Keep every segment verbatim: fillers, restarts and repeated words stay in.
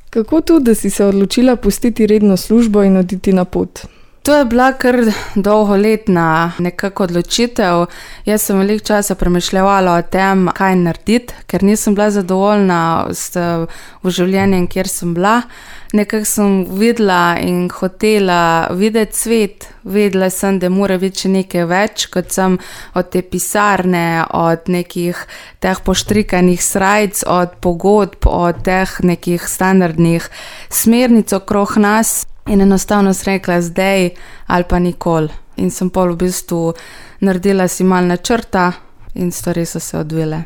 Kako to, da si se odločila pustiti redno službo in oditi na pot? To je bila kar dolgoletna nekako odločitev. Jaz sem veliko časa premišljevala o tem, kaj narediti, ker nisem bila zadovoljna s v življenjem, kjer sem bila. Nekako sem videla in hotela videti svet. Vedela sem, da mora biti še nekaj več, kot sem od te pisarne, od nekih teh poštrikanih srajc, od pogodb, od teh nekih standardnih smernic okrog nas. In enostavno sem rekla zdaj ali pa nikoli. In sem pol v bistvu naredila si malo načrta in stvari so se odvile.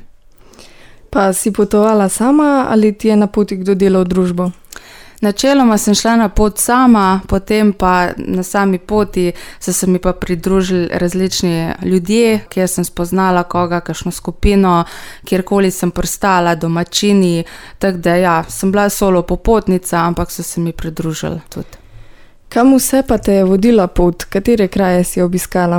Pa si potovala sama ali ti je na poti kdo delal družbo? Načeloma sem šla na pot sama, potem pa na sami poti so se mi pa pridružili različni ljudje, kjer sem spoznala koga, kakšno skupino, kjerkoli sem pristala, domačini, tako da ja, sem bila solo popotnica, ampak so se mi pridružili tudi. Kam vse pa te je vodila pot? Katere kraje si obiskala?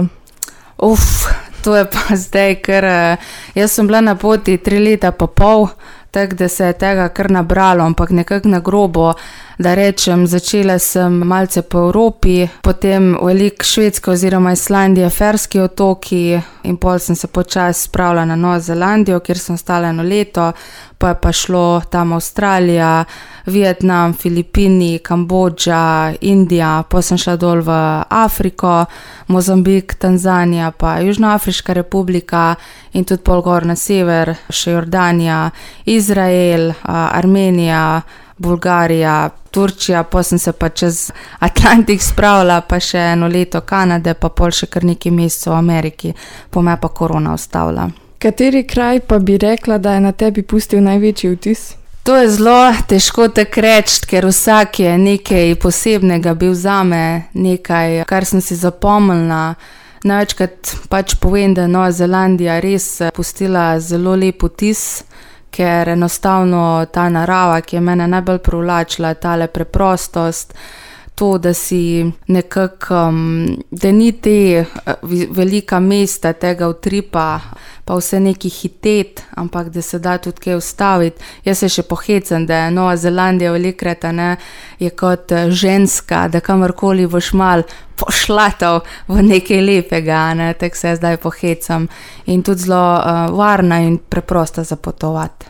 Uf, to je pa zdaj, ker jaz sem bila na poti tri leta pa pol, tako da se je tega kar nabralo, ampak nekako na grobo, da rečem, začela sem malce po Evropi, potem veliko Švedske oziroma Islandije, Ferski otoki in pol sem se počasi spravila na Novo Zelandijo, kjer sem ostala eno leto, pa je pa šlo tam Avstralija, Vietnam, Filipini, Kambodža, Indija, pa sem šla dol v Afriko, Mozambik, Tanzanija, pa Južnoafriška republika in tudi pol gor na sever, še Jordanija, Izrael, Armenija, Bulgarija, Turčija, pa sem se pa čez Atlantik spravila, pa še eno leto Kanade, pa pol še kar nekaj mesecev v Ameriki, pa me pa korona ustavila. Kateri kraj pa bi rekla, da je na tebi pustil največji vtis? To je zelo težko tako reči, ker vsak je nekaj posebnega bil zame, nekaj, kar sem si zapomnila. Največkrat pač povem, da je Nova Zelandija res pustila zelo lep vtis, ker enostavno ta narava, ki je mene najbolj privlačila, tale preprostost, to, da si nekako, da ni te velika mesta, tega utripa, pa vse neki hitet, ampak da se da tudi kaj ustaviti. Jaz se še pohecam, da je Nova Zelandija velikokrat, ne, je kot ženska, da kamorkoli boš mal pošlatal v nekaj lepega, ne, tako se zdaj pohecam. In tudi zelo uh, varna in preprosta za potovati.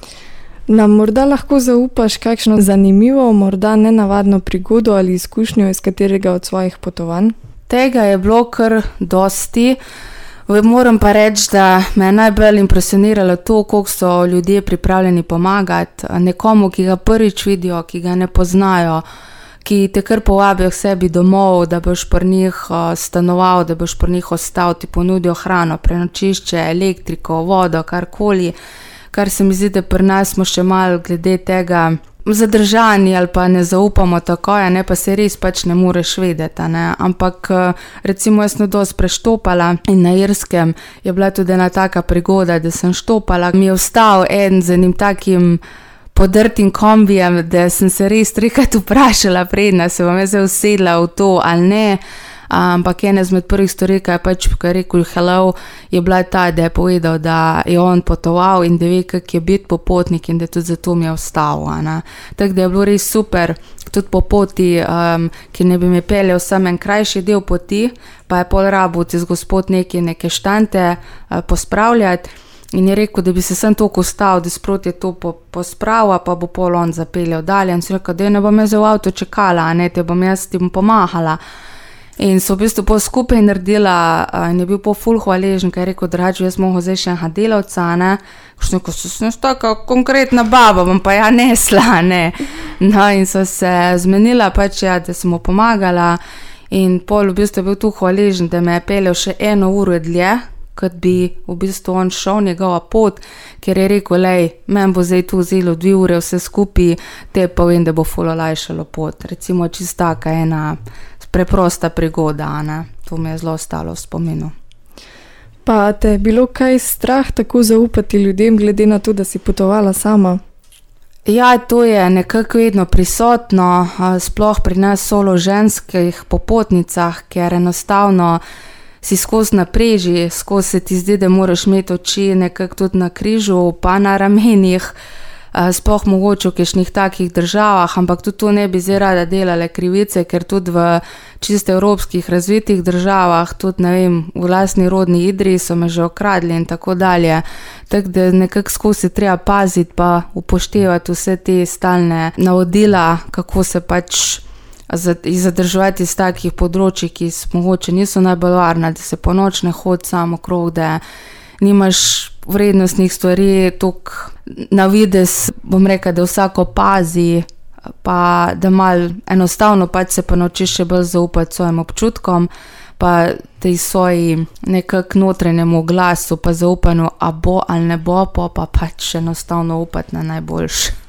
Nam morda lahko zaupaš kakšno zanimivo, morda nenavadno prigodo ali izkušnjo iz katerega od svojih potovanj? Tega je bilo kar dosti. Moram pa reči, da me je najbolj impresioniralo to, koliko so ljudje pripravljeni pomagati nekomu, ki ga prvič vidijo, ki ga ne poznajo, ki te kar povabijo k sebi domov, da boš pri njih stanoval, da boš pri njih ostal, ti ponudijo hrano, prenočišče, elektriko, vodo, karkoli. Kar se mi zdi, da pri nas smo še malo glede tega zadržani ali pa ne zaupamo takoj, ne, pa se res pač ne moreš vedeti, ne. Ampak recimo jaz sem dosti preštopala in na Irskem je bila tudi ena taka prigoda, da sem štopala, mi je vstal en z enim takim podrtim kombijem, da sem se res trikrat vprašala predna, se bom jaz usedla v to ali ne. Ampak ena izmed prvih stvari, ki je pač rekel hello, je bila ta, da je povedal, da je on potoval in da ve, kak je biti popotnik in da tudi zato mi je vstal. Tako da je bilo res super, tudi po poti, um, ki ne bi me peljal sem en krajši del poti, pa je pol rabil tisti gospod neke, neke štante uh, pospravljati in je rekel, da bi se sem toliko vstal, da sproti to po, pospravil, pa bo pol on zapeljal dalje. In so rekel, da ne bom jaz v avto čakala, ne, te bom jaz ti bom pomahala. In so v bistvu pol skupaj naredila in je bil pol ful hvaležen, ker je rekel, dražo, jaz mogo zdaj še enega delavca, ne. Ko so se taka konkretna baba, bom pa ja nesla, ne. No in so se zmenila pač, ja, da sem mu pomagala in pol v bistvu je bil tu hvaležen, da me je peljal še eno uro dlje, kot bi v bistvu on šel njegova pot, ker je rekel, lej, men bo zdaj tu vzelo dve ure vse skupaj, te pa vem, da bo ful olajšalo pot. Recimo čistaka ena preprosta prigoda, ne. To mi je zelo ostalo v spominu. Pa te je bilo kaj strah tako zaupati ljudem, glede na to, da si potovala sama? Ja, to je nekako vedno prisotno, sploh pri nas solo ženskih popotnicah, ker enostavno si skozi na preži, skozi se ti zdi, da moraš imeti oči nekako tudi na križu, pa na ramenih, sploh mogoče v kakšnih takih državah, ampak tudi to ne bi zdaj rada delale krivice, ker tudi v čisto evropskih razvitih državah, tudi ne vem, v lastni rodni Idriji so me že okradli in tako dalje. Tako da nekako skozi treba paziti pa upoštevati vse te stalne navodila, kako se pač zadrževati iz takih področij, ki mogoče niso najbolj varna, da se po noč ne hodi sam okrog, da nimaš vrednostnih stvari toliko na videz, bom rekla, da vsako pazi, pa da malo enostavno pač se pa naučiš še bolj zaupati svojim občutkom, pa tej svoji nekako notranjemu glasu, pa zaupanju, a bo ali ne bo, pa pa pač enostavno upati na najboljše.